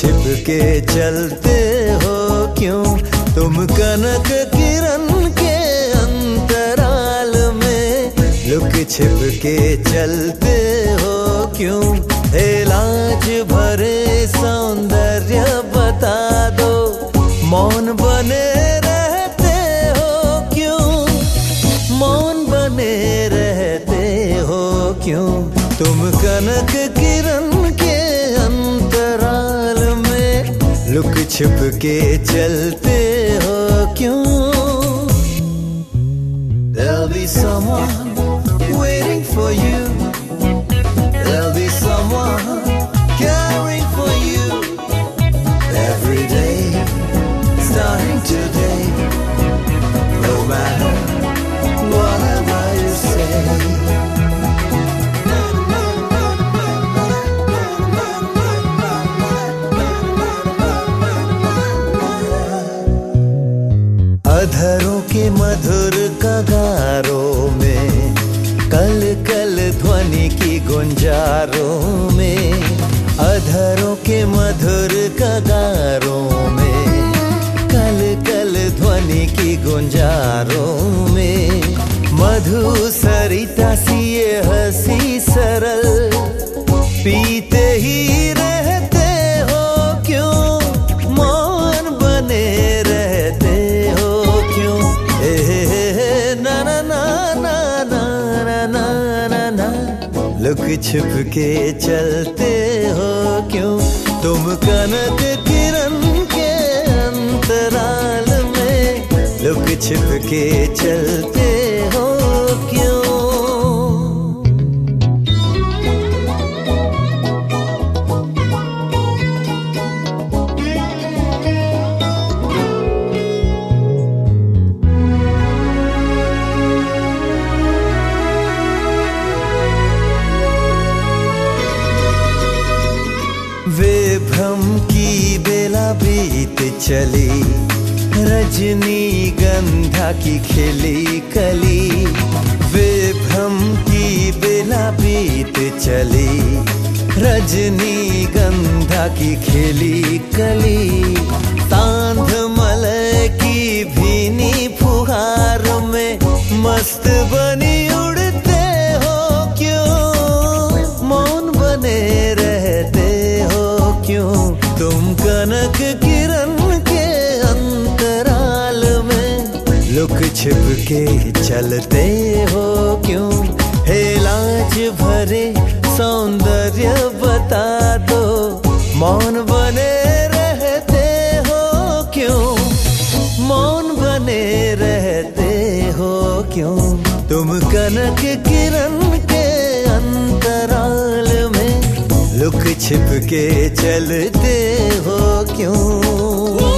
छिप के चलते हो क्यों? तुम कनक किरण के अंतराल में लुक छिप के चलते हो क्यों? हे लाज भरे सौंदर्य बता दो, मौन बने रहते हो क्यों? मौन बने रहते हो क्यों? तुम कनक किरण के अंतराल में लुक छिप के चलते हो क्यों? There'll be someone waiting for you. There'll be someone caring for you. Every day, starting today, no matter whatever you say. अधरों के मधुर कगारों में, कल कल ध्वनि की गुंजारों में, अधरों के मधुर कगारों में, कल कल ध्वनि की गुंजारों में, मधु सरिता सी ये हंसी सरल पीते ही रहते हो क्यों? मौन बने रहते हो क्यों? ना ना ना ना ना ना ना ना लुक छिप के चलते हो क्यों? तुम कनक किरण के अंतराल में लुक छिप के चलते हो क्यों? वे भ्रम की बेला बीत चली, रजनी गंधा की खिली कली। वे भ्रम की बेला बीत चली, रजनी गंधा की खिली कली। सांध मलय की भीनी फुहार में मस्त बनी उड़ते हो क्यों? मौन बने रहते हो क्यों? तुम कनक किरण के अंतराल में लुक छिप के चलते हो क्यों? हे लाज भरे सौंदर्य बता दो, मौन बने रहते हो क्यों? मौन बने रहते हो क्यों? तुम कनक किरण के अंतराल में लुक छिप के चलते हो क्यों?